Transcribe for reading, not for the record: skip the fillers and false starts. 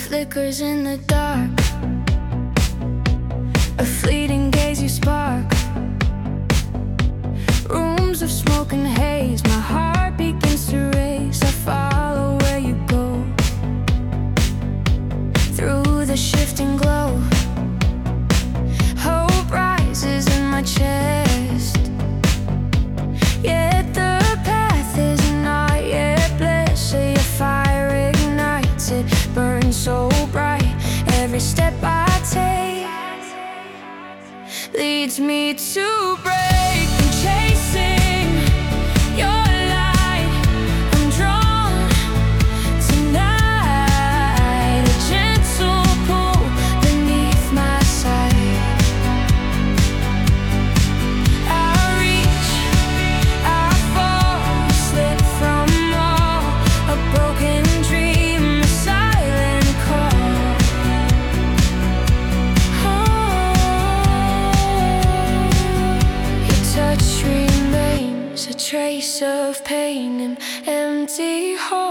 flickers in the dark, a fleeting gaze you spark. Rooms of smoke and haze, my heart begins to race. I follow where you go, through the shifting glow. Hope rises in my chest, yet the path is not yet blessed. So your fire ignites, it burns so bright. Every step I take leads me to break. I'm chasing your light, I'm drawn tonight. A gentle pull beneath my sight. I reach, I fall, slip from all. A broken dream, a silent call. Your touch remains a trace of pain, an empty heart.